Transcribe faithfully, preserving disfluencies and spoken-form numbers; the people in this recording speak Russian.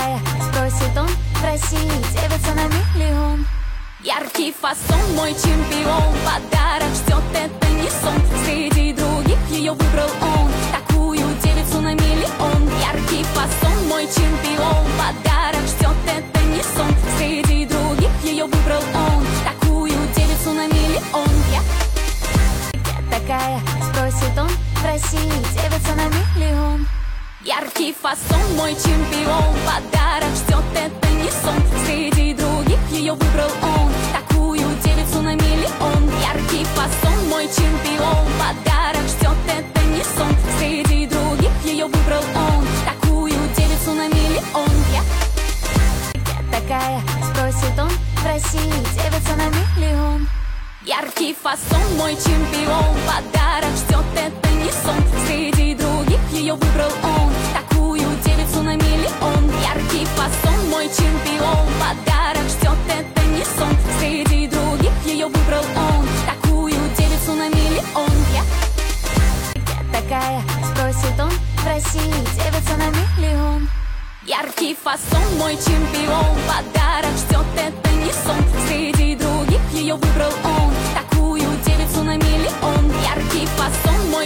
такая, спросит он в России, девица на миллион. Яркий фасон, мой чемпион, подарок ждет, это не сон. Среди других ее выбрал он, такую девицу на миллион. Яркий фасон, мой чемпион, подарок ждет, это не сон. Среди других ее выбрал он, такую девицу на миллион. Я, я такая, спросит он в России, девица на миллион. Яркий фасон, мой чемпион, подарок ждет, это не сон. Среди других ее выбрал он, такую девицу на миллион. Яркий фасон, мой чемпион, подарок ждет, это не сон. Среди других ее выбрал он, такую девицу на миллион. Я, я такая, спросит он в России, девица на миллион. Яркий фасон, мой чемпион, подарок ждет, это не сон. Среди других ее выбрал он, такую девицу на миллион. Яркий фасон, мой чемпион, подарок ждет, это не сон. Среди других ее выбрал он, такую девицу на миллион. Я, я такая, спросит он в России, девица на миллион. Яркий фасон, мой чемпион, подарок ждет, это